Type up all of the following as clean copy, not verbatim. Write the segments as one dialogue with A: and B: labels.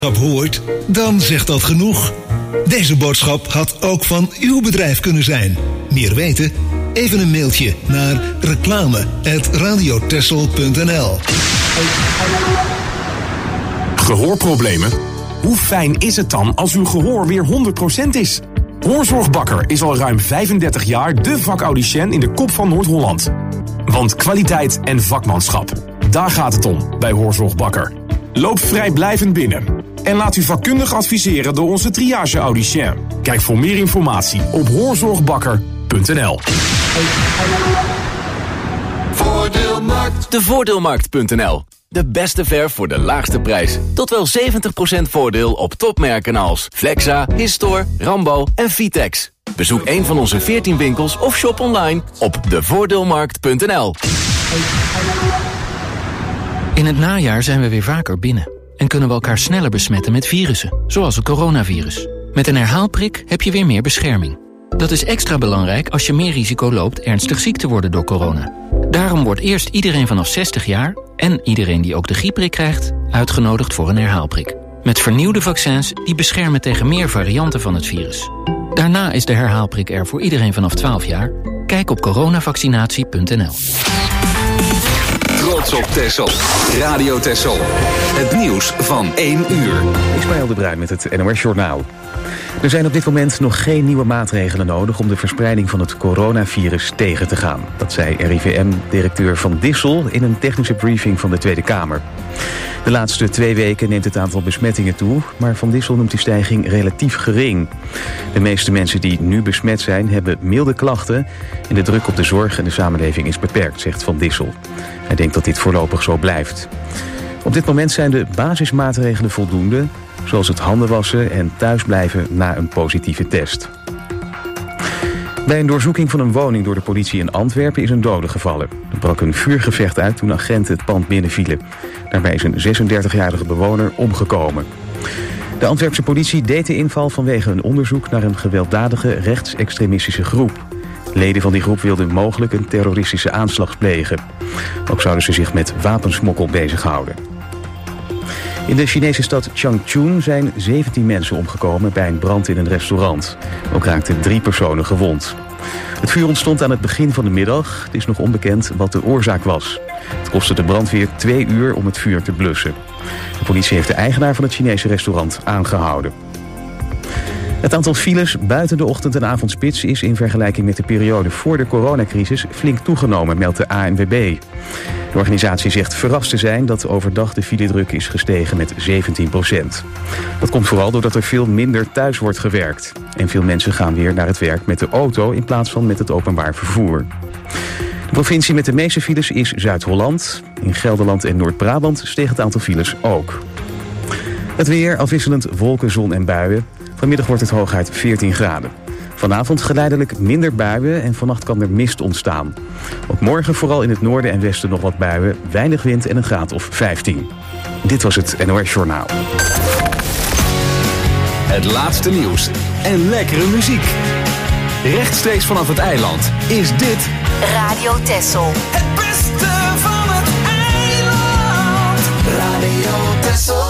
A: hoort, dan zegt dat genoeg. Deze boodschap had ook van uw bedrijf kunnen zijn. Meer weten? Even een mailtje naar reclame@radiotessel.nl.
B: Gehoorproblemen? Hoe fijn is het dan als uw gehoor weer 100% is? Hoorzorg Bakker is al ruim 35 jaar de vakaudiënt in de kop van Noord-Holland. Want kwaliteit en vakmanschap, daar gaat het om bij Hoorzorg Bakker. Loop vrijblijvend binnen en laat u vakkundig adviseren door onze triage-audicien. Kijk voor meer informatie op hoorzorgbakker.nl.
C: Voordeelmarkt.nl. De beste verf voor de laagste prijs. Tot wel 70% voordeel op topmerken als Flexa, Histor, Rambo en Vitex. Bezoek een van onze 14 winkels of shop online op devoordeelmarkt.nl.
D: In het najaar zijn we weer vaker binnen en kunnen we elkaar sneller besmetten met virussen, zoals het coronavirus. Met een herhaalprik heb je weer meer bescherming. Dat is extra belangrijk als je meer risico loopt ernstig ziek te worden door corona. Daarom wordt eerst iedereen vanaf 60 jaar en iedereen die ook de griepprik krijgt uitgenodigd voor een herhaalprik. Met vernieuwde vaccins die beschermen tegen meer varianten van het virus. Daarna is de herhaalprik er voor iedereen vanaf 12 jaar. Kijk op coronavaccinatie.nl.
E: Trots op Texel. Radio Texel. Het nieuws van 1 uur.
F: Ismaël de Bruin met het NOS Journaal. Er zijn op dit moment nog geen nieuwe maatregelen nodig om de verspreiding van het coronavirus tegen te gaan. Dat zei RIVM-directeur Van Dissel in een technische briefing van de Tweede Kamer. De laatste 2 weken neemt het aantal besmettingen toe, maar Van Dissel noemt die stijging relatief gering. De meeste mensen die nu besmet zijn hebben milde klachten en de druk op de zorg en de samenleving is beperkt, zegt Van Dissel. Hij denkt dat dit voorlopig zo blijft. Op dit moment zijn de basismaatregelen voldoende, zoals het handen wassen en thuisblijven na een positieve test. Bij een doorzoeking van een woning door de politie in Antwerpen is een dode gevallen. Er brak een vuurgevecht uit toen agenten het pand binnenvielen. Daarbij is een 36-jarige bewoner omgekomen. De Antwerpse politie deed de inval vanwege een onderzoek naar een gewelddadige rechtsextremistische groep. Leden van die groep wilden mogelijk een terroristische aanslag plegen. Ook zouden ze zich met wapensmokkel bezighouden. In de Chinese stad Changchun zijn 17 mensen omgekomen bij een brand in een restaurant. Ook raakten 3 personen gewond. Het vuur ontstond aan het begin van de middag. Het is nog onbekend wat de oorzaak was. Het kostte de brandweer 2 uur om het vuur te blussen. De politie heeft de eigenaar van het Chinese restaurant aangehouden. Het aantal files buiten de ochtend- en avondspits is in vergelijking met de periode voor de coronacrisis flink toegenomen, meldt de ANWB. De organisatie zegt verrast te zijn dat overdag de filedruk is gestegen met 17%. Dat komt vooral doordat er veel minder thuis wordt gewerkt. En veel mensen gaan weer naar het werk met de auto in plaats van met het openbaar vervoer. De provincie met de meeste files is Zuid-Holland. In Gelderland en Noord-Brabant steeg het aantal files ook. Het weer, afwisselend wolken, zon en buien. Vanmiddag wordt het hooguit 14 graden. Vanavond geleidelijk minder buien en vannacht kan er mist ontstaan. Ook morgen vooral in het noorden en westen nog wat buien, weinig wind en een graad of 15. Dit was het NOS Journaal.
E: Het laatste nieuws en lekkere muziek. Rechtstreeks vanaf het eiland is dit
G: Radio Texel.
H: Het beste van het eiland. Radio Texel.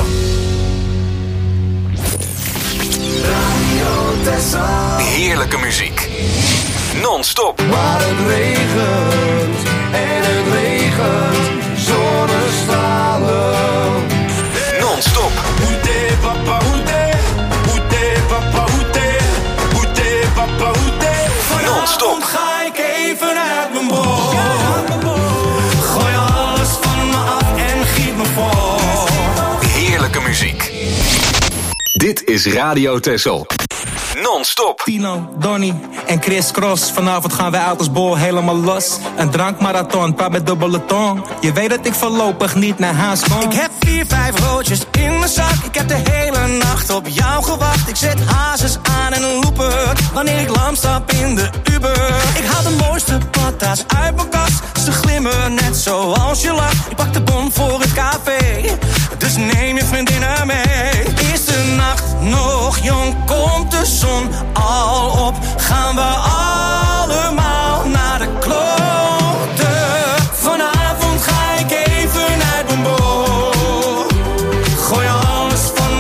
H: Radio Texel.
E: heerlijke muziek. Non-stop.
H: Maar het regent en het regent. Zonnestralen.
E: Non-stop.
H: Oete papa oete. Oete papa oete. Oete papa oete.
E: Non-stop.
H: Ga ik even uit mijn bol. Gooi alles van me af en giet me vol.
E: Heerlijke muziek. Dit is Radio Texel. Non-stop.
I: Tino, Donnie en Chris Cross. Vanavond gaan wij uit als bol helemaal los. Een drankmarathon, paar met dubbele tong. Je weet dat ik voorlopig niet naar huis kom.
H: Ik heb 4, 5 roodjes in mijn zak. Ik heb de hele nacht op jou gewacht. Ik zet hazes aan en een looper. Wanneer ik lam stap in de Uber. Ik haal de mooiste patas uit mijn kast. Ze glimmen net zoals je lacht. Ik pak de bon voor het café. Dus neem je vriendinnen mee. Is de nacht nog jong? Komt de zon al op? Gaan we allemaal naar de kloten? Vanavond ga ik even uit mijn bol. Gooi alles van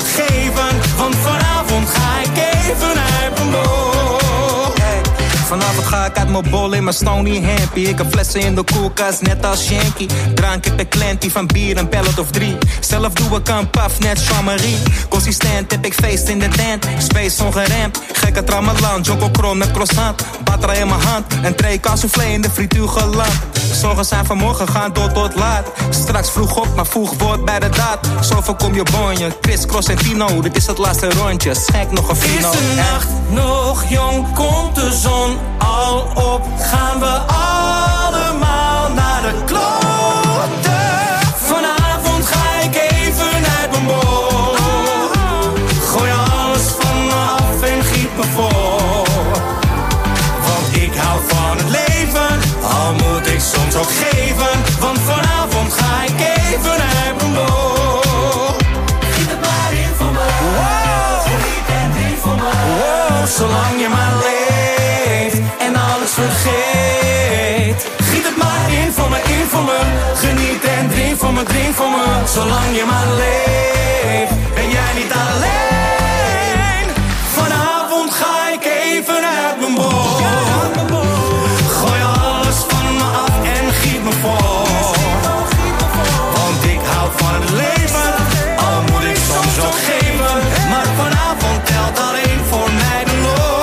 H: ook geven, want vanavond ga ik even uit mijn bol. Hey. Vanavond ga ik uit mijn bol in mijn Stony Hampy. Ik heb flessen in de koelkast, net als Shanky. Drank heb ik klantie van bier, een pellet of 3. Zelf doe ik een paf, net Jean-Marie. Consistent heb ik feest in de tent. Space ongeremd, gekke tramalan. Joko krom met croissant, batterij in mijn hand. En tray soufflé in de frituur geland. Zorgen zijn vanmorgen gaan door tot laat. Straks vroeg op, maar vroeg wordt bij de daad. Zo voorkom je bonje, Chris, Cross en Tino. Dit is het laatste rondje, schenk nog een fino. Is de nacht nog jong, komt de zon al op? Gaan we allemaal naar de kloten? Vanavond ga ik even uit mijn bol. Gooi alles van me af en giet me vol. Want ik hou van het leven, al moet ik soms ook geven. Want vanavond ga ik even uit mijn bol. Giet het maar in voor me. Wow. Geniet en drink voor me. Wow, zolang je maar leeft en alles vergeet. Giet het maar in voor me, in voor me. Geniet en drink voor me, drink voor me. Zolang je maar leeft, ben jij niet alleen. Vanavond ga ik even uit mijn bol. Gooi alles van me af en giet me vol. Want ik hou van het leven, al moet ik soms ook geven. Maar vanavond telt alleen voor mij de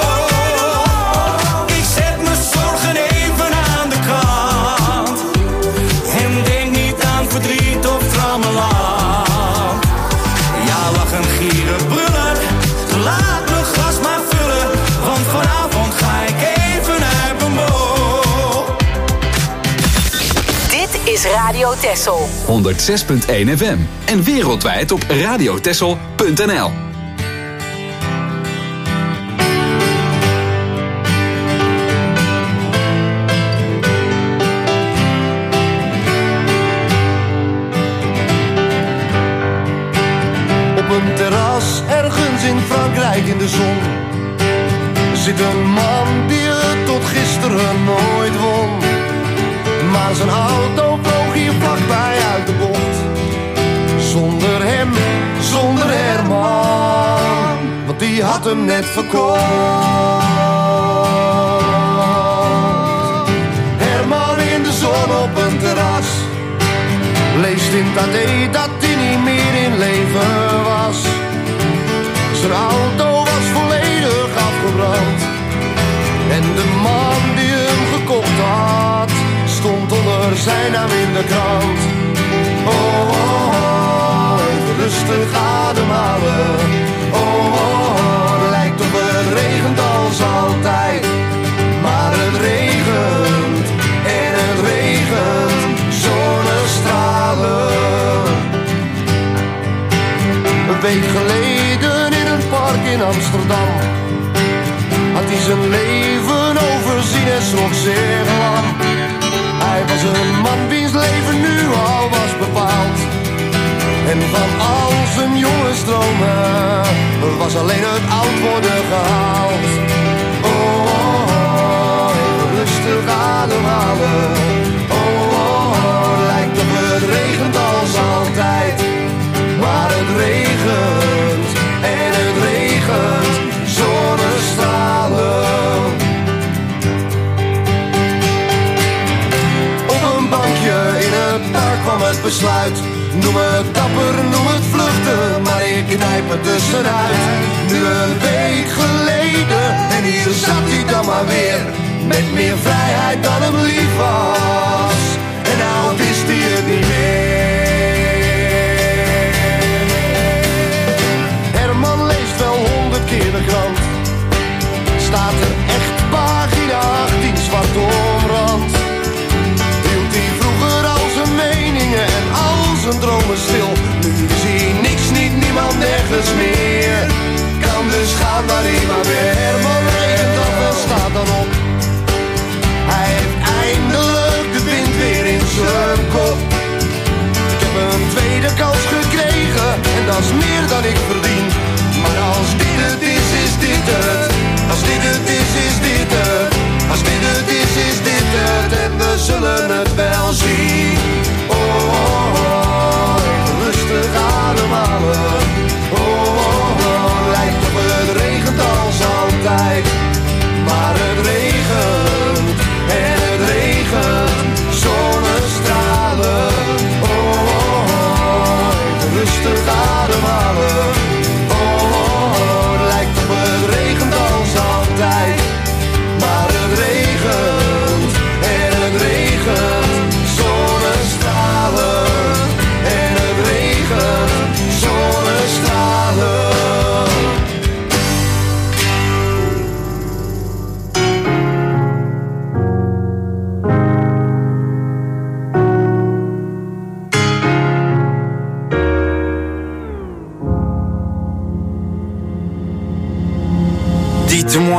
H: lol. Ik zet mijn zorgen even aan de kant. En denk niet aan verdriet of trammeland. Ja, lachen, gieren, brullen. Laat mijn glas maar vullen. Want vanavond ga ik even uit mijn bol.
G: Dit is Radio Texel.
E: 106.1 FM. En wereldwijd op radiotexel.nl.
J: Op een terras ergens in Frankrijk in de zon zit een man die het tot gisteren nooit won. Maar zijn auto vloog hier vlakbij uit de bocht. Zonder hem, zonder Herman, want die had hem net verkocht. Herman in de zon op een terras leest in het AD dat hij niet meer in leven was. Zijn auto was volledig afgebrand. En de man die hem gekocht had stond onder zijn naam in de krant. Oh, oh, oh, even rustig ademhalen. Oh, oh, oh, lijkt op het regent als altijd. Maar het regent en het regent zonnestralen. Een week geleden in een park in Amsterdam had hij zijn leven overzien en schrok zeer lam. Hij was een man wiens leven nu al was bepaald. En van al zijn jonge stromen was alleen het oud worden gehaald. Oh, oh, oh, even rustig ademhalen. Oh, oh, oh, lijkt op het regent als altijd. Maar het regent en het regent zonnestralen. Op een bankje in het park kwam het besluit. Noem het dapper, noem het vluchten, maar ik knijp het tussenuit. Nu een week geleden en hier zat hij dan maar weer. Met meer vrijheid dan hem lief was. En nou wist hij het niet meer. Herman leest wel 100 keer de krant. Staat er echt pagina 18 zwart omrand. Hield hij vroeger al zijn meningen en al zijn dromen stil. Nu zie hij niks, niet niemand, nergens meer. Kan dus gaan waar hij maar weer. Herman regent af en staat dan op. Hij heeft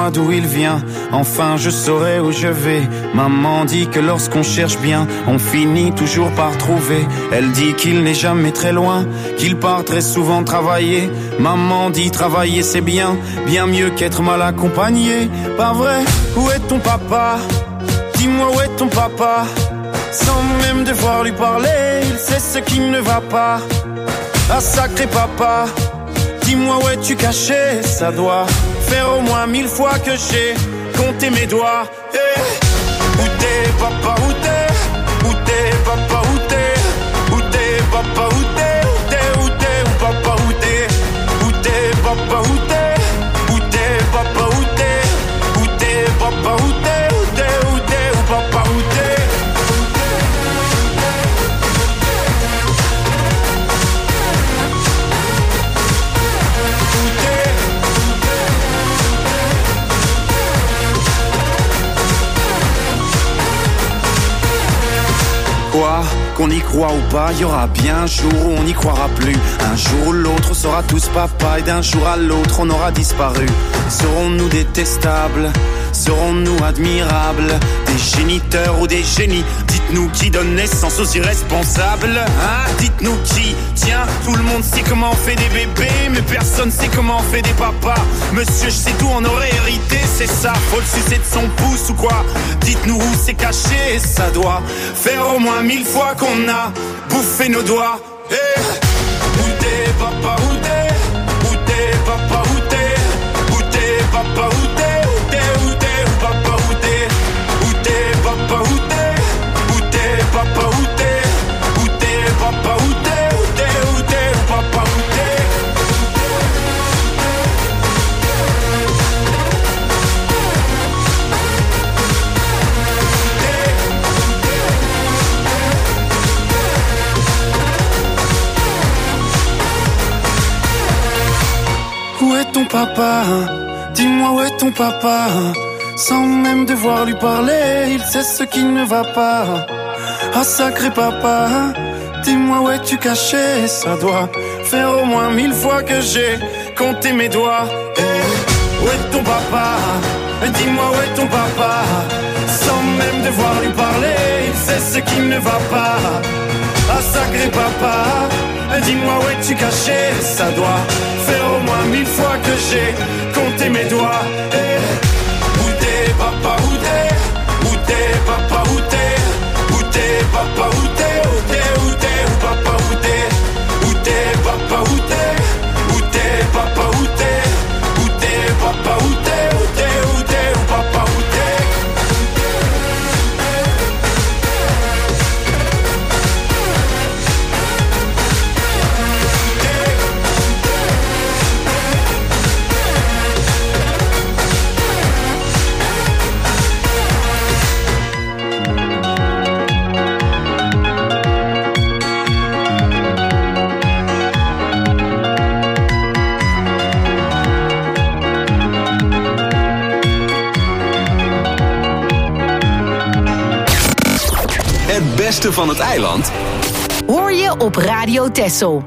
K: saura d'où il vient. Enfin je saurai où je vais. Maman dit que lorsqu'on cherche bien, on finit toujours par trouver. Elle dit qu'il n'est jamais très loin, qu'il part très souvent travailler. Maman dit travailler c'est bien, bien mieux qu'être mal accompagné. Pas vrai? Où est ton papa? Dis-moi où est ton papa? Sans même devoir lui parler, il sait ce qui ne va pas. Ah sacré papa, dis-moi où es-tu caché? Ça doit faire au moins 1000 fois que j'ai compté mes doigts. Hey. Où t'es papa, où t'es? Où t'es papa, où t'es? Où t'es papa, où t'es? Où t'es, où t'es, où papa, où t'es? Où t'es papa, où t'es? Où t'es papa, où t'es? Où t'es papa, où t'es? Où t'es, où t'es, où papa, où t'es? Quoi, qu'on y croit ou pas, y aura bien un jour où on n'y croira plus. Un jour ou l'autre on sera tous papa et d'un jour à l'autre on aura disparu. Serons-nous détestables? Serons-nous admirables? Des géniteurs ou des génies? Dites-nous qui donne naissance aux irresponsables, hein? Dites-nous qui? Tiens, tout le monde sait comment on fait des bébés, mais personne sait comment on fait des papas. Monsieur, je sais d'où on aurait hérité, c'est ça. Faut le sucer de son pouce ou quoi? Dites-nous où c'est caché, ça doit faire au moins 1000 fois qu'on a bouffé nos doigts. Hey. Où t'es papa, où t'es? Où t'es papa, où t'es? Où t'es papa, où t'es? Où t'es, où papa, où t'es? Où t'es papa, où t'es? Où t'es papa, où t'es? Où t'es papa, où t'es? Où t'es, où t'es, où papa, où t'es? Où est ton papa? Dis-moi où est ton papa? Sans même devoir lui parler, il sait ce qui ne va pas. Ah sacré papa, dis-moi où es-tu caché? Ça doit faire au moins 1000 fois que j'ai compté mes doigts. Hey. Où est ton papa? Dis-moi où est ton papa? Sans même devoir lui parler, il sait ce qui ne va pas. Ah sacré papa, dis-moi où es-tu caché? Ça doit faire au moins 1000 fois que j'ai compté mes doigts. Hey. Où t'es papa, où t'es? Où t'es papa, où t'es? Où t'es papa, où t'es? Où t'es, où t'es, où papa, où t'es? Où t'es papa, où t'es? Où t'es papa, où t'es? Où t'es papa, où t'es? Où t'es, où t'es, où papa, où t'es?
E: Het beste van het eiland
G: hoor je op Radio Texel.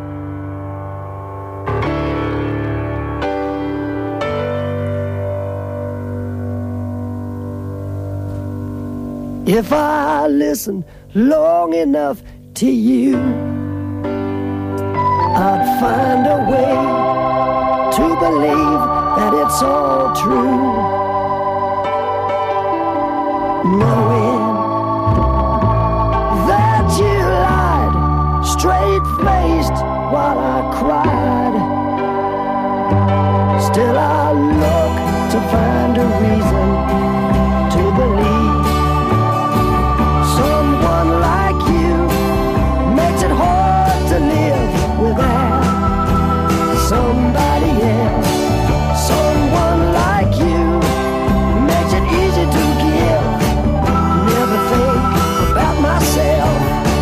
L: If I listen long enough to you, I'd find a way to believe that it's all true. Knowing that you lied straight-faced while I cried, still I look to find a reason to believe. Someone like you makes it hard to live without somebody else. Someone like you makes it easy to give. Never think about myself.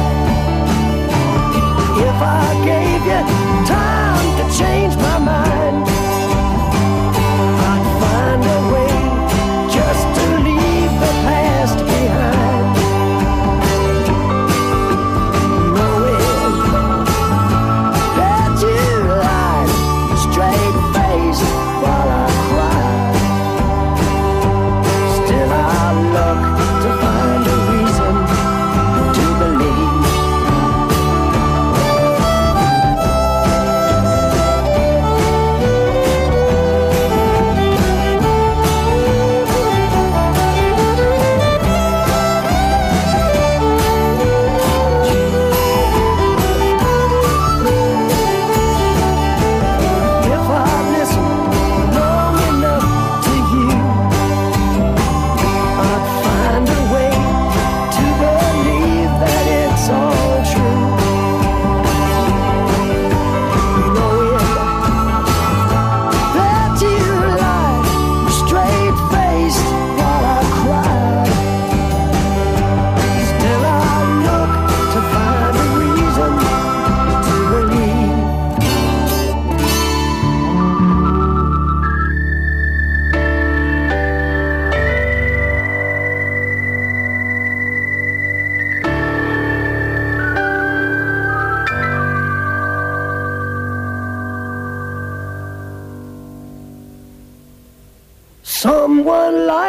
L: If I gave you time to change my mind, I'd find a way just to leave the past.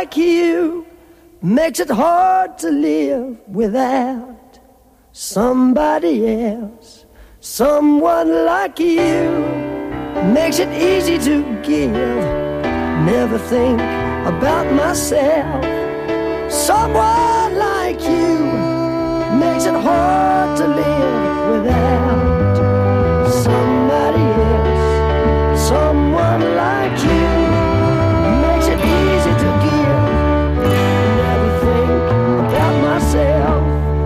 L: like you makes it hard to live without somebody else. Someone like you makes it easy to give. Never think about myself. Someone like you makes it hard to live without somebody else. Someone like you makes it easy to give. Never think about myself.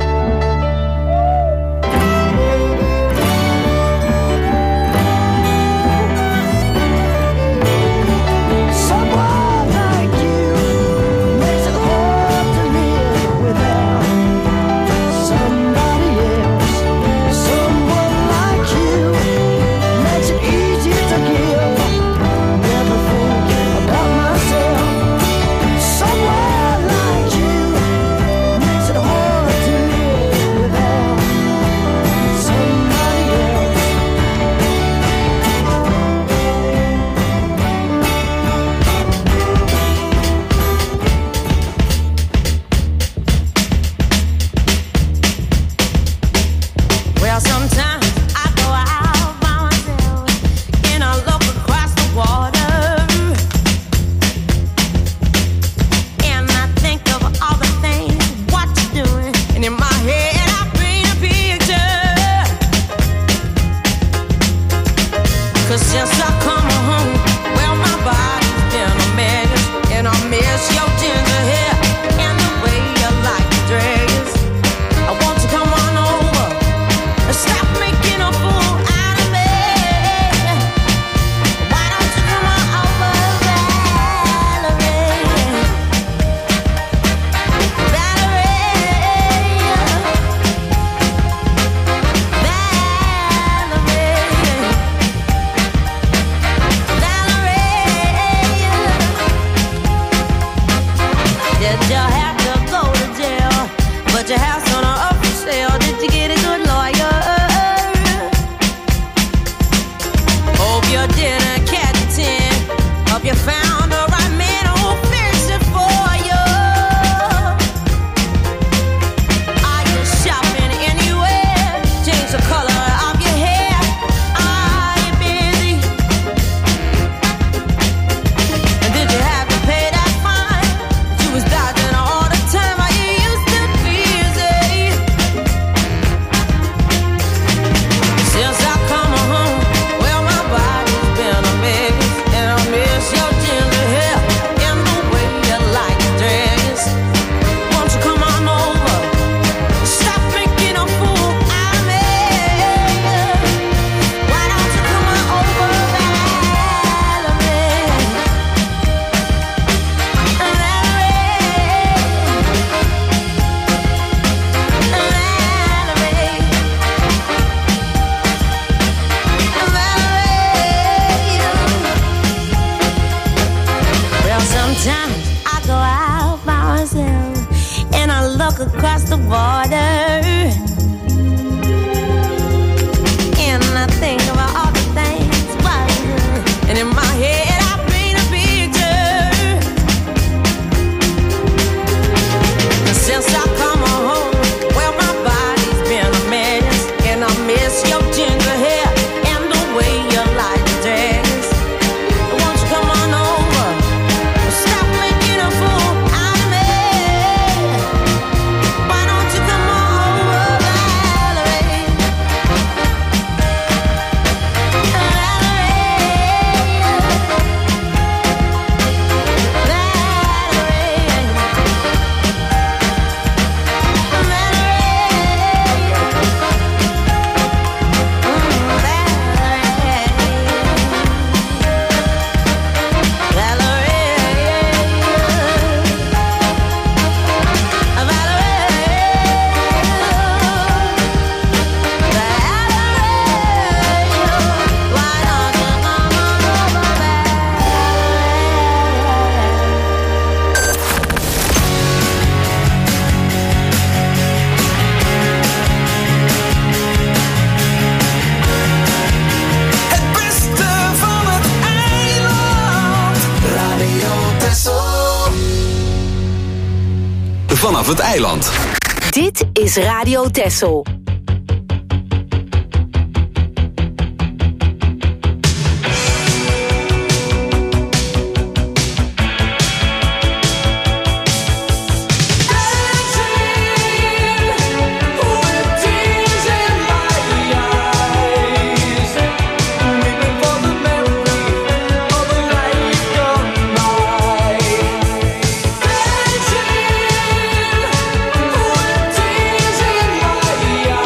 L: Someone like you makes it hard to live without somebody else. Someone like you makes it easy to give. Never think about myself. Someone like you makes it hard to live without somebody else.
M: Well, sometimes I go out by myself and I look across the water, and I think of all the things what you're doing, and in my head I paint a picture. 'Cause since I come home, well, my body's been a mess, and I miss your ginger hair and the way you like to dress. I want to come on over. Stop making a fool out of me. Why don't you come on over, Valerie? Did you have to go to jail? But your house on up for sale. Did you get a good lawyer? Hope you didn't catch a 10. Hope you found the right man who'll fix it for you. Are you shopping anywhere? Change the color of your hair. Are you busy? And did you have to pay that fine? You was dodging all the time. Are you used to busy? Since I come home, well, my body's been a mess, and I miss your ginger hair and the way you like to dress. Won't you come on over? Stop making a fool out of me. Why don't you come on over, Valerie? Well, sometimes I go out by myself and I look across the water, and I think about all the things what I do. And in my head I paint a picture. And since I come home, well, my body's been a mess, and I miss your ginger hair and the way you like to dress. Won't you come on over? Stop making a fool out of me. Why don't you come on over,
E: vanaf het eiland.
G: Dit is Radio Texel.
H: Yeah.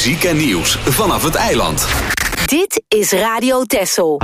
E: muziek en nieuws vanaf het eiland.
G: Dit is Radio Texel.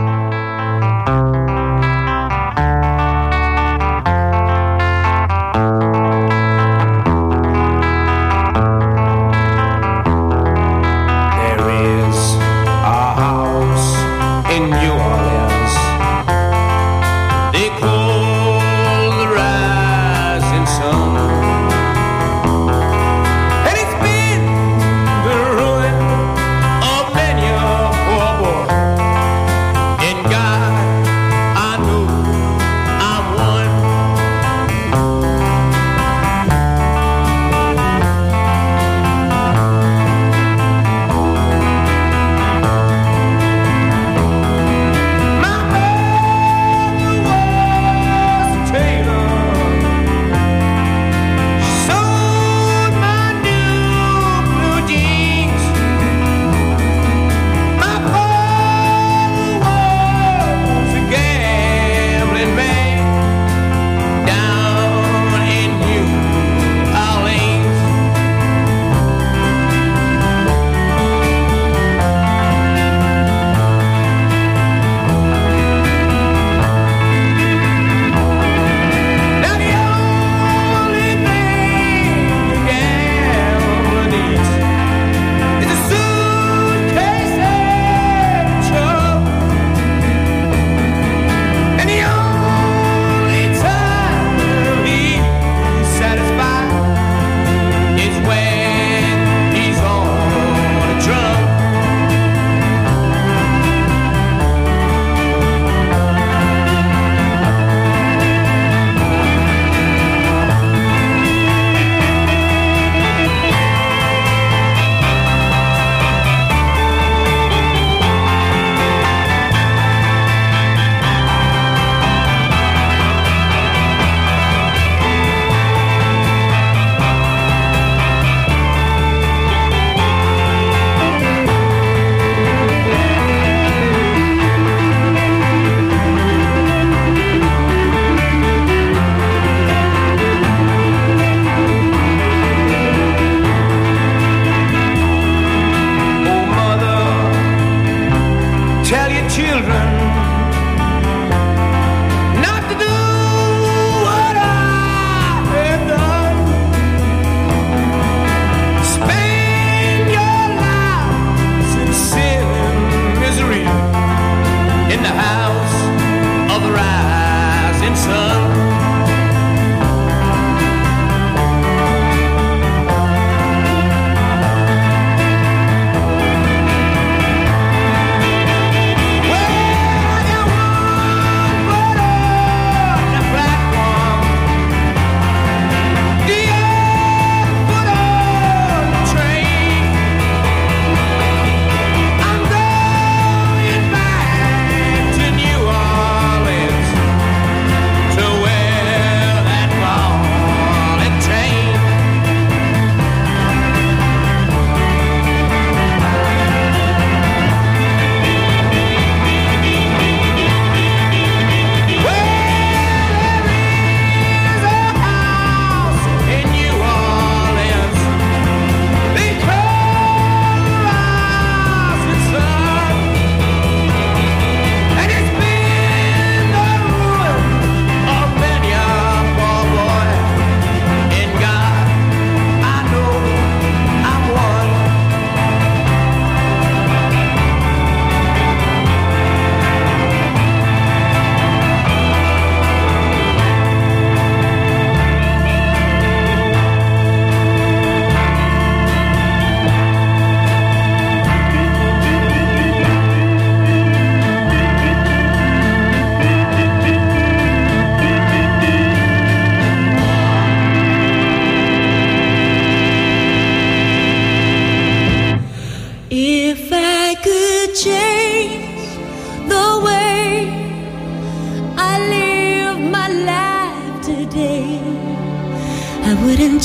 N: I wouldn't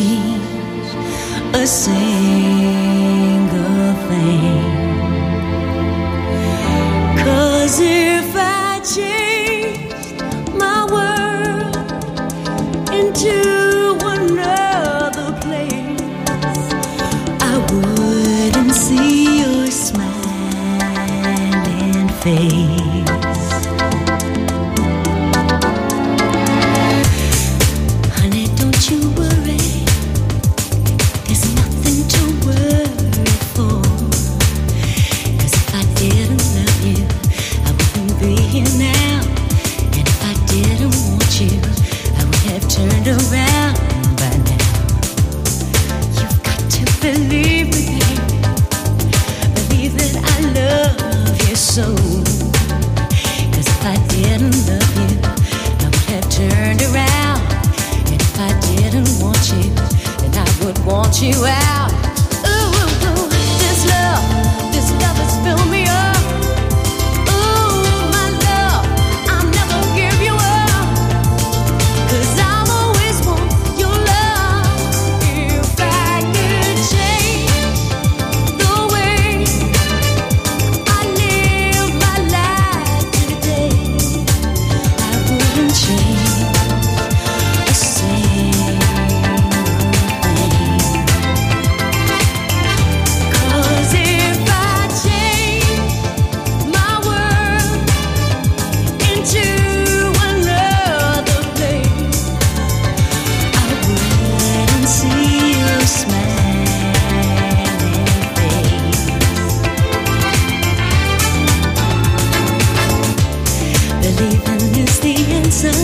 N: change a single thing. 'Cause if I changed my world into another place, I would face. Honey, don't you worry. There's nothing to worry for. 'Cause if I didn't love you, I wouldn't be here now. And if I didn't want you, I would have turned around by now. You've got to believe me, babe. Believe that I love you so. 'Cause if I didn't love you, I would have turned around. And if I didn't want you, then I would want you out. Ooh, ooh, ooh. This love has filled me up. Ooh, my love, I'll never give you up. 'Cause I'll always want your love. If I could change the way I live my life today, I wouldn't change a single thing. 'Cause if I change my world into another place, I wouldn't see your smiling face. Believing is the answer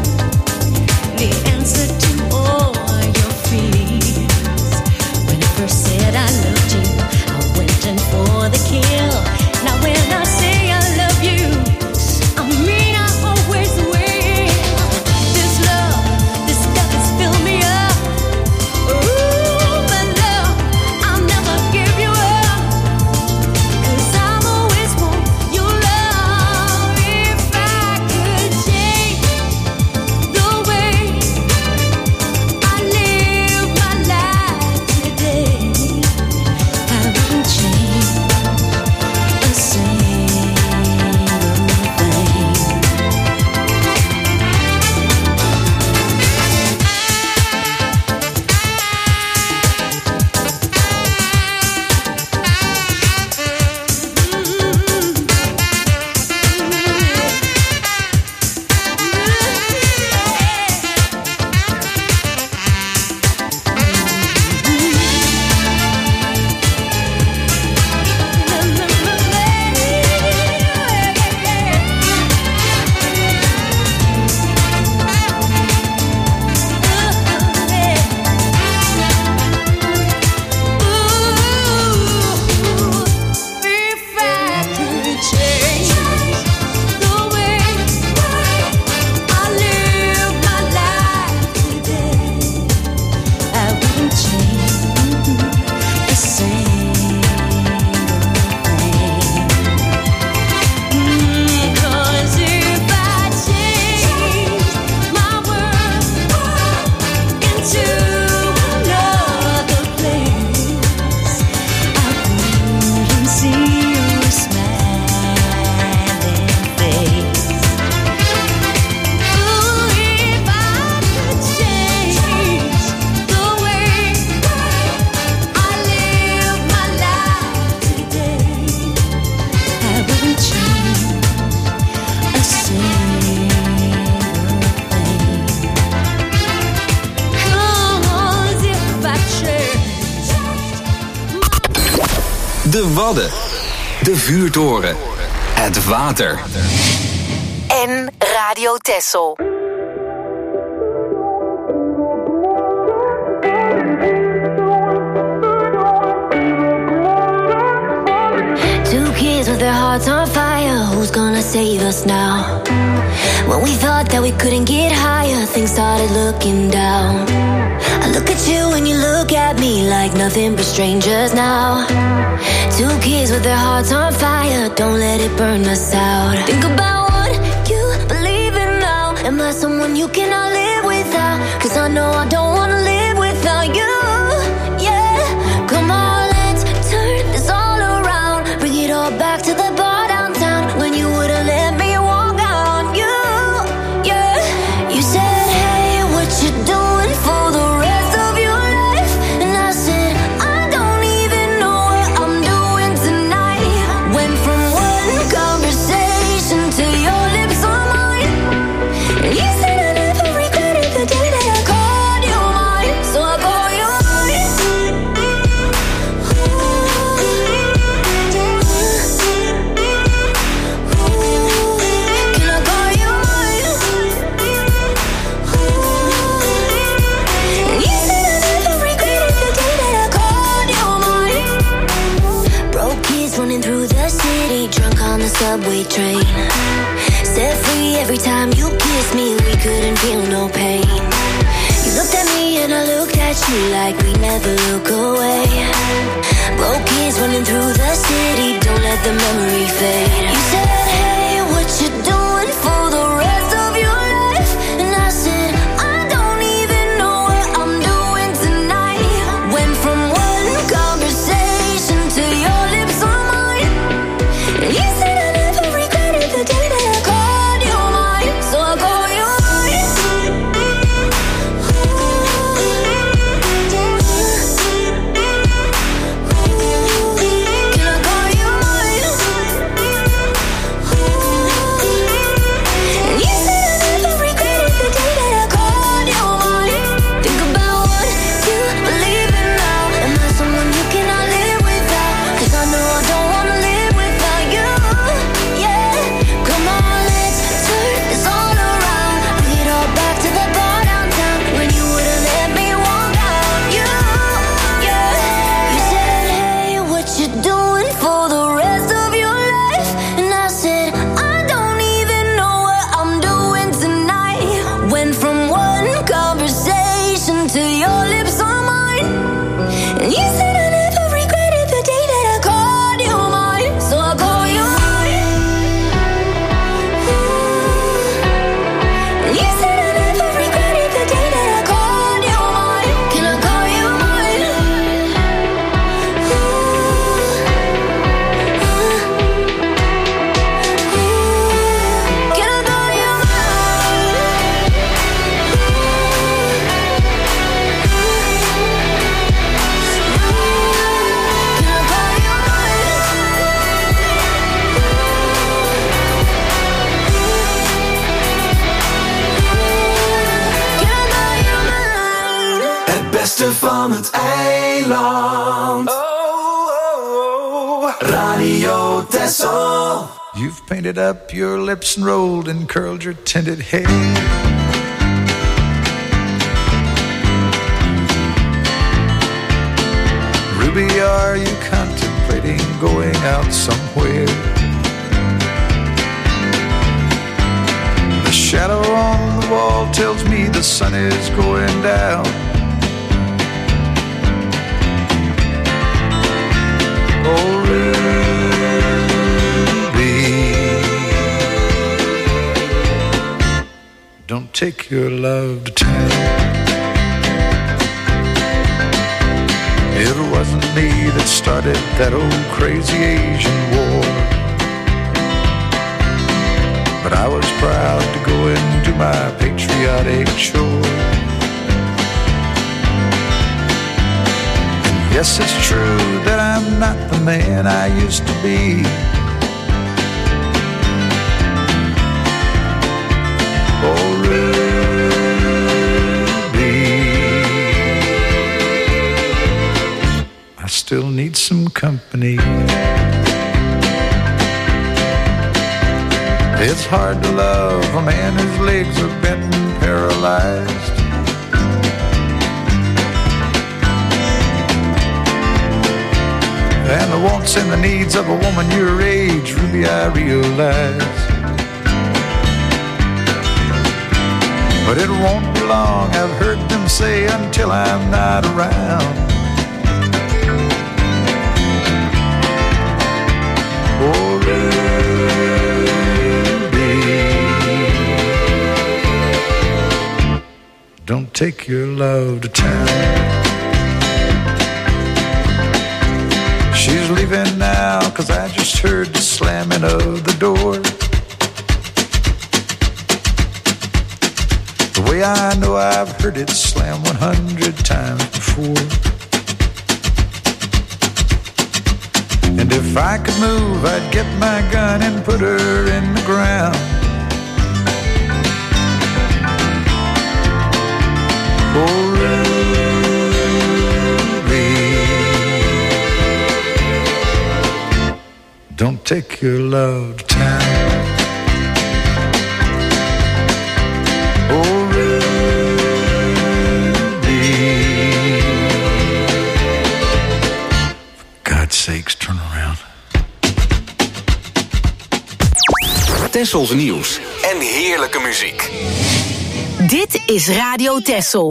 N: to all your fears. When I first said I loved you, I went in for the kill. Now when I say I love you, I mean I always will. This love has filled me up. Ooh, my love, I'll never give you up. 'Cause I'll always want your love. If I could change the way I live my life today, I wouldn't change a single thing. If I could change the way I live my life today, I wouldn't change a single thing. 'Cause if I change my world into another place, I wouldn't see your smiling face. Ooh, if I could change the way I live my life today, I wouldn't change a single thing. 'Cause if I change
E: De Wadden. De vuurtoren. Het water.
G: En Radio Texel.
N: Two kids with their hearts on fire. Who's gonna save us now? When we thought that we couldn't get higher, things started looking down. I look at you and you look at me like nothing but strangers now. Two kids with their hearts on fire. Don't let it burn us out. Think about what you believe in now. Am I someone you cannot live without? 'Cause I know I don't wanna live without you. Yeah, come on, let's turn this all around. Bring it all back to the bar downtown when you would've let me walk out on you. Yeah, you said, hey, what you doing for the rest of your life? And I said, I don't even know what I'm doing tonight. Went from one conversation subway train. Set free every time you kissed me, we couldn't feel no pain. You looked at me and I looked at you like we never look away. Broke kids running through the city, don't let the memory fade. You said, hey, what you doing for the rest of your life? And I said, I don't even know what I'm doing tonight. Went from one conversation to your lips on mine. And you said I never regretted the day that I called you mine. So I call you mine. Can I call you mine? And you said I never regretted the day that I called you mine. Think about what you believe in now. Am I someone you cannot live without? 'Cause I know I don't wanna live without you. Yeah, come on, let's turn this all around. Bring it all back to the bar downtown when you wouldn't let me walk out. You, yeah, you said, hey, what you doing for the rest of your life? And I said, I don't even know what I'm doing tonight. Went from one conversation to your lips on mine. And you said I never regretted the day that I called you mine. So I call you mine. And you said I never regretted the day that I called you mine. Can I call you mine? Can I call you mine? Can I call you
H: Het beste van het eiland. Radio Texel.
O: You've painted up your lips and rolled and curled your tinted hair. Ruby, are you contemplating going out somewhere? The shadow on the wall tells me the sun is going down. Oh, Ruby, don't take your love to town. It wasn't me that started that old crazy Asian war, but I was proud to go into my patriotic chore. And yes, it's true that I'm not the man I used to be. Oh, Ruby, I still need some company. It's hard to love a man whose legs are bent and paralyzed. And the wants and the needs of a woman your age, Ruby, I realize. But it won't be long, I've heard them say, until I'm not around. Oh, Ruby, don't take your love to town. She's leaving now, 'cause I just heard the slamming of the door. The way I know I've heard it slam 100 times before. And if I could move, I'd get my gun and put her in the ground. Oh, Ruby, don't take your love to town. Oh, Ruby, for God's sakes, turn around.
E: Tessels nieuws en heerlijke muziek.
G: Dit is Radio Tessel.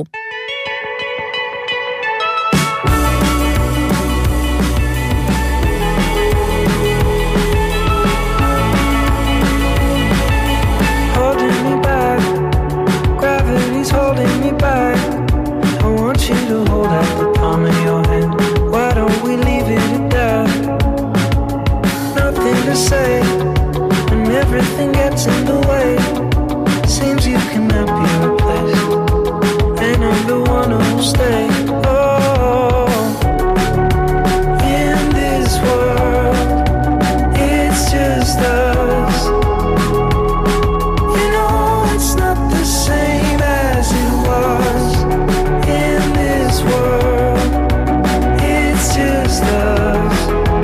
P: Holding me back, gravity's holding me back. I want you to hold out the palm of your hand. Why don't we leave it at that? Nothing to say, and everything gets in the way. Seems you cannot be replaced, and I'm the one who'll stay. Oh, in this world, it's just us. You know it's not the same as it was. In this world, it's just us.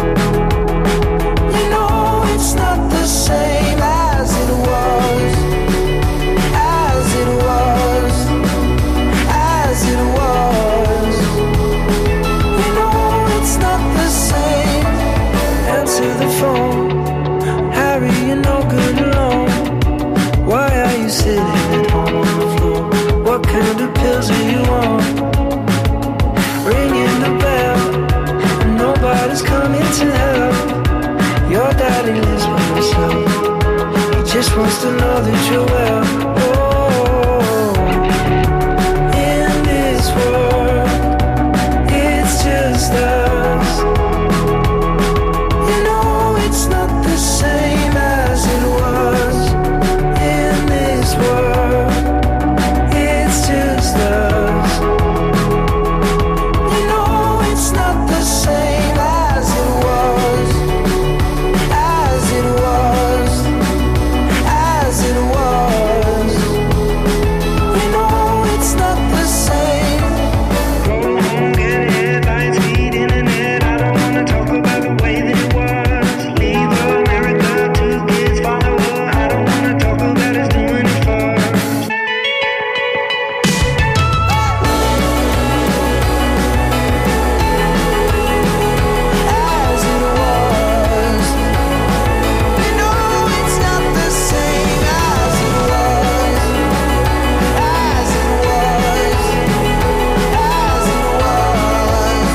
P: You know it's not the same as it was. As it was. As it was. You know it's not the same. Answer the phone. Harry, you're no good alone. Why are you sitting at home on the floor? What kind of pills are you on? Ringing the bell, and nobody's coming to help. Your daddy lives by himself. He just wants to know that you're well. Oh, in this world, it's just us. You know it's not the same as it was. In this world, it's just us. You know it's not the same as it was. As it was. As it was. You know it's not the same. Go home, get headlines, feed internet. I don't wanna talk about the way that it was. Leave America, 2 kids, follow her. I don't wanna talk about us doing it first. As it was. You know it's not the same as it was. As it was. As it was.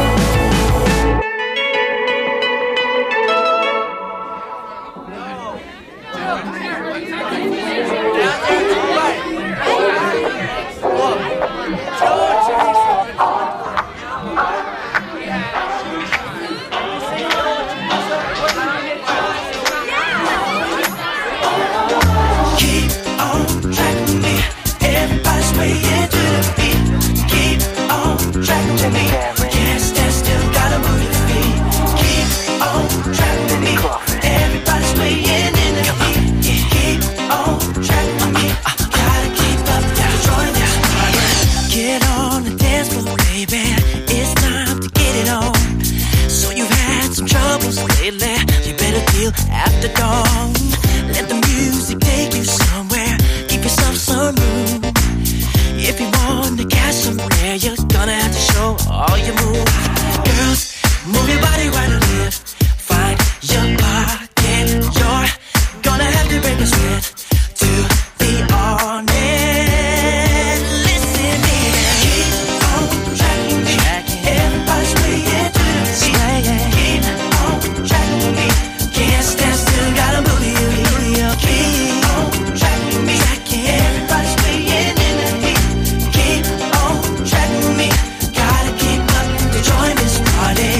P: Keep on track with me. Everybody's swaying to the beat. Keep on track with me. Can't stand still, gotta move your feet. Keep on track with me. Everybody's swaying in the beat. Keep on track with me. Gotta keep up, gotta join this party. Get on the dance floor, baby. It's time to get it on. So you've had some troubles lately. You better deal after dawn. Let the music take you somewhere. Give yourself some room. If you want to catch somewhere, you're gonna have to show all your moves. Girls, move your body right and left. Find your pocket. You're gonna have to break a sweat to be honest. Listen, baby. Keep on tracking me. Everybody's swaying to the beat. Keep on tracking me. Can't stand still, gotta move you. Keep on tracking me. Everybody's swaying in the beat. Keep on tracking me. Gotta keep up to join this party.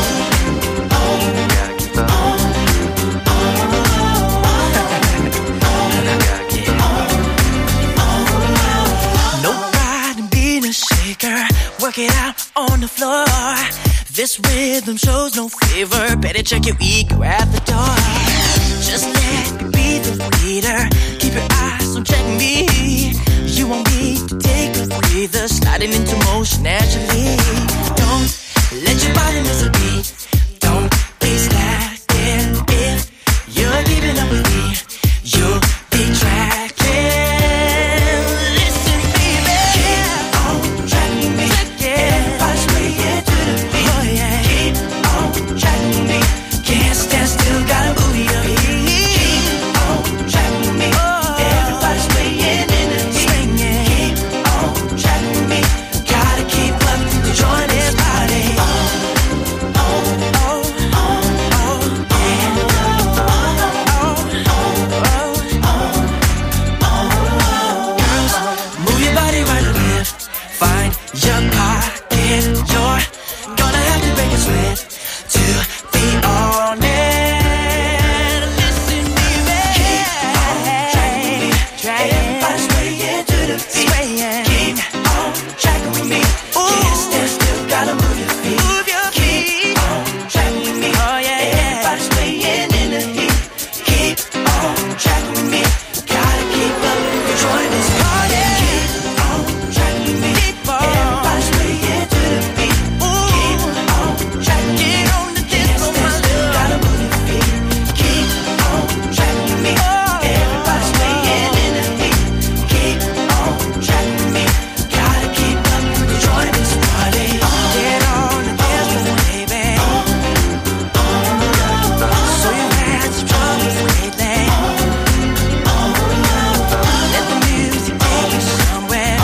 P: No pride in being a shaker. Work it out on the floor. This rhythm shows no favor. Better check your ego at the door. Just let me be the leader. Keep your eyes on check me. You won't need to take a breather. Sliding into motion naturally. Don't let your body miss a beat. Don't be slacking. If you're keeping up with me, you'll be tracking. Listen, baby. Keep on tracking me. Everybody's swaying to the beat. Oh, yeah. Keep on tracking me. Can't stand still, gotta move your feet. Keep on tracking me.
H: yeah. Keep on tracking with me. Yes, there's still gotta move your feet. Move your feet. Keep on tracking with me. Oh yeah, everybody's playing in the heat. Keep on tracking with me. Gotta keep up, join this party. Keep on tracking with me. Everybody's playing to the beat. Keep on tracking with me. Get on the dance floor, my love. Gotta move your feet. Keep on tracking with me. Everybody's playing in the heat. Keep on tracking with me. Gotta keep up, join this party. Get on the dance floor, baby. So you had some troubles lately. Let the music take you somewhere.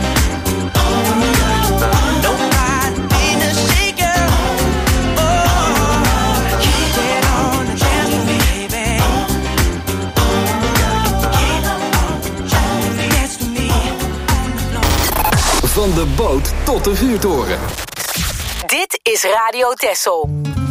H: Nobody being a shaker. Oh, get on the dance floor, baby. Dance with me on the floor.
E: Van de boot tot de vuurtoren.
G: Dit is Radio Texel.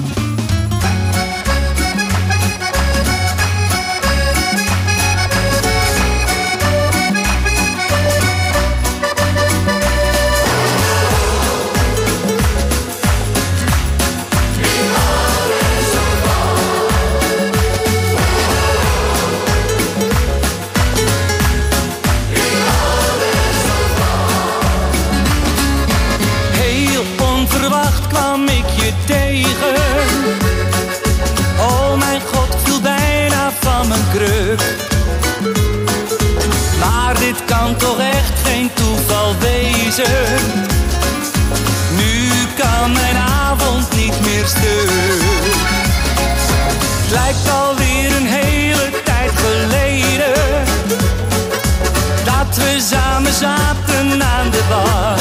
H: Heel onverwacht kwam ik je tegen. Oh mijn god, ik viel bijna van mijn kruk. Maar dit kan toch echt geen toeval wezen. Nu kan mijn avond niet meer stuk. Het lijkt alweer een hele tijd geleden dat we samen zaten aan de bar.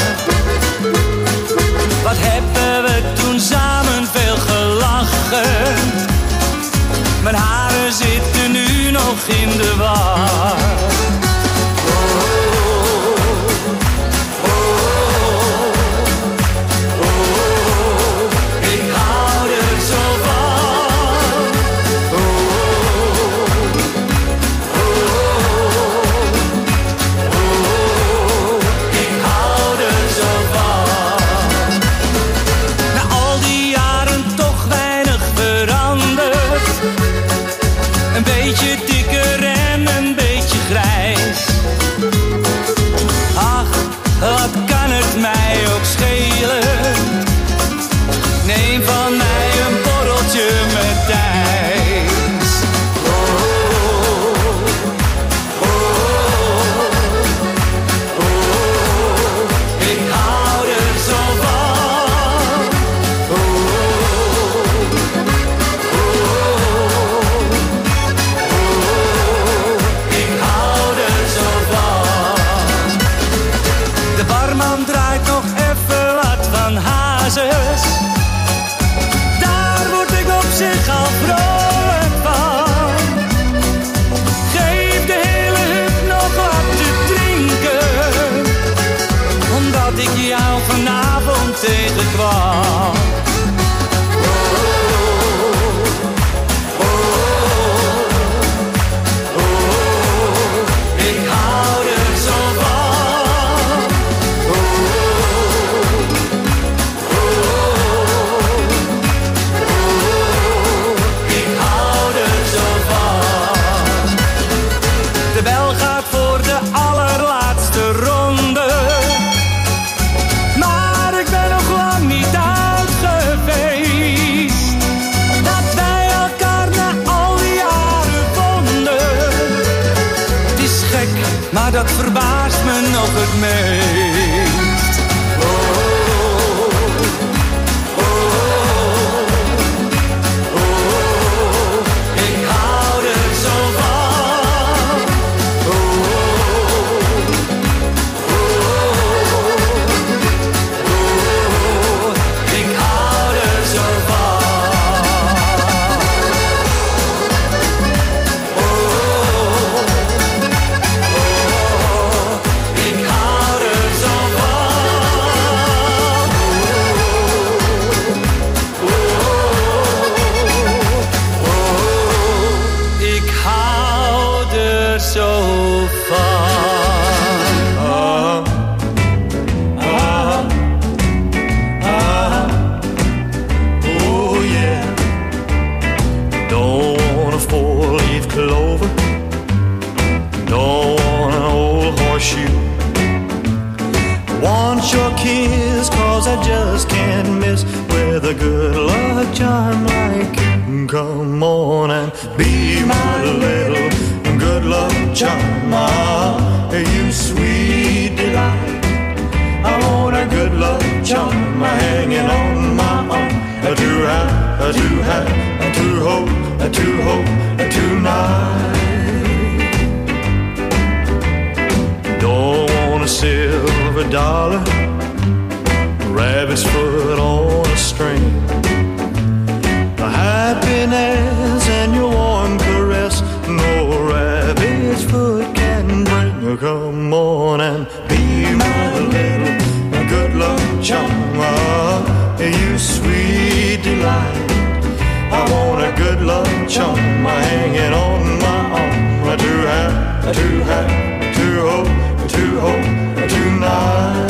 H: Wat hebben we toen samen veel gelachen. Mijn haren zitten nu nog in de war. Ik hou er zo van. Ik hou er zo van. Na al die jaren toch weinig veranderd. Een beetje dikker en een beetje grijs. Ach, wat kan het mij ook schelen. Neem van mij een borreltje met ijs. Ik hou er zo van. Ik hou er zo van. De barman draait nog even wat van hazes. Daar word ik op zich al vrolijk van. Geef de hele hut nog wat te drinken, omdat ik jou vanavond tegenkwam. Ik hou er zo van. Ik want your kiss, 'cause I just can't miss with a good luck charm like you. Come on and be my little good luck charm, you sweet delight. I want a good luck charm hanging on my arm, to have, to hope, tonight. Don't want a silver dollar, rabbit's foot on a string, happiness and your warm caress, no rabbit's foot can bring. Come on and be my little good luck charm, you sweet delight. I want a good luck charm hanging on my arm, to hope tonight.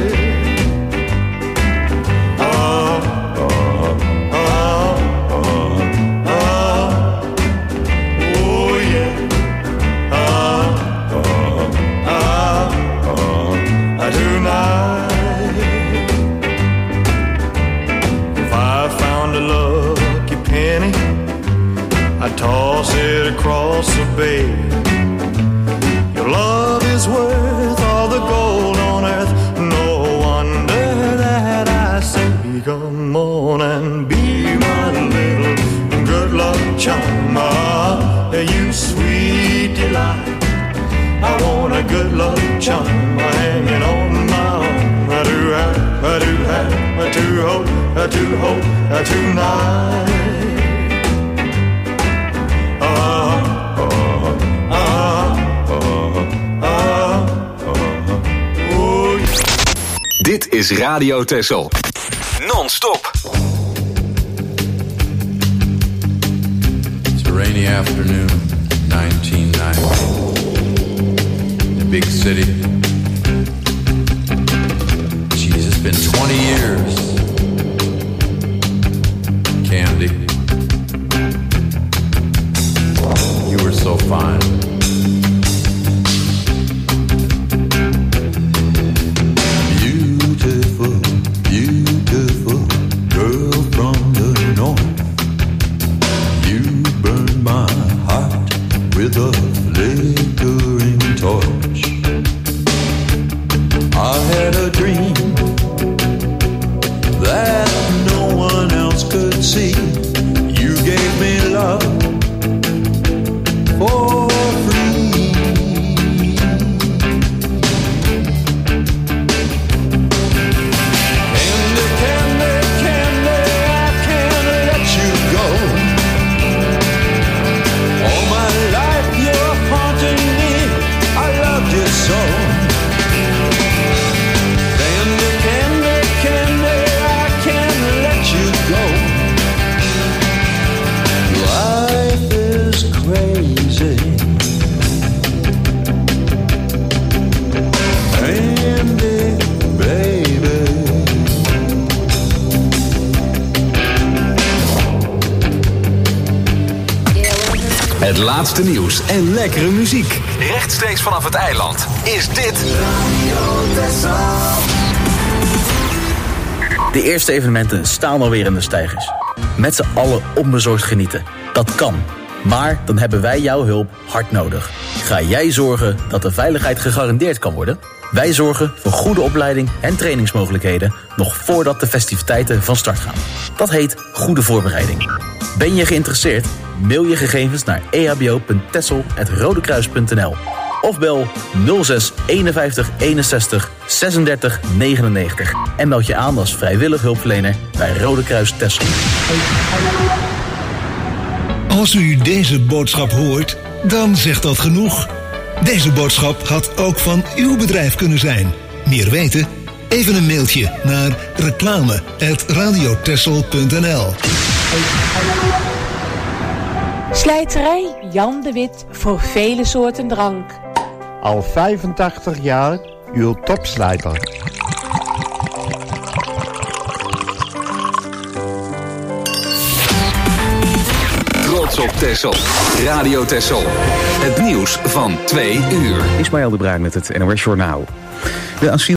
H: Toss it across the bay. Your love is worth all the gold on earth. No wonder that I say, come on and be my little good luck charm, you sweet delight. I want a good luck charm hanging on my arm. I do hope tonight.
E: Dit is Radio Texel. Non-stop.
Q: It's a rainy afternoon, 1990. The big city. Jeez, it's been 20 years. Candy. You were so fine.
R: With a flickering torch, I had a dream that no one else could see. You gave me love for free. Candy, candy, candy, I can't let you go. All my life you're haunting me, I loved you so. Candy, candy, candy, I can't let you go. Life is crazy. Candy, baby.
E: Het laatste nieuws en lekkere muziek. Rechtstreeks vanaf het eiland is dit
S: De eerste evenementen staan alweer in de steigers. Met z'n allen onbezorgd genieten. Dat kan. Maar dan hebben wij jouw hulp hard nodig. Ga jij zorgen dat de veiligheid gegarandeerd kan worden? Wij zorgen voor goede opleiding en trainingsmogelijkheden nog voordat de festiviteiten van start gaan. Dat heet goede voorbereiding. Ben je geïnteresseerd? Mail je gegevens naar ehbo.tessel@rodekruis.nl of bel 06 51 61 36 99 en meld je aan als vrijwillig hulpverlener bij Rode Kruis Tessel.
A: Als u deze boodschap hoort, dan zegt dat genoeg. Deze boodschap had ook van uw bedrijf kunnen zijn. Meer weten? Even een mailtje naar reclame@radiotessel.nl.
T: Slijterij Jan de Wit voor vele soorten drank.
U: Al 85 jaar uw topslijter.
E: Trots op Texel. Radio Texel. Het nieuws van 2 uur.
F: Ismaël de Bruin met het NOS Journaal. De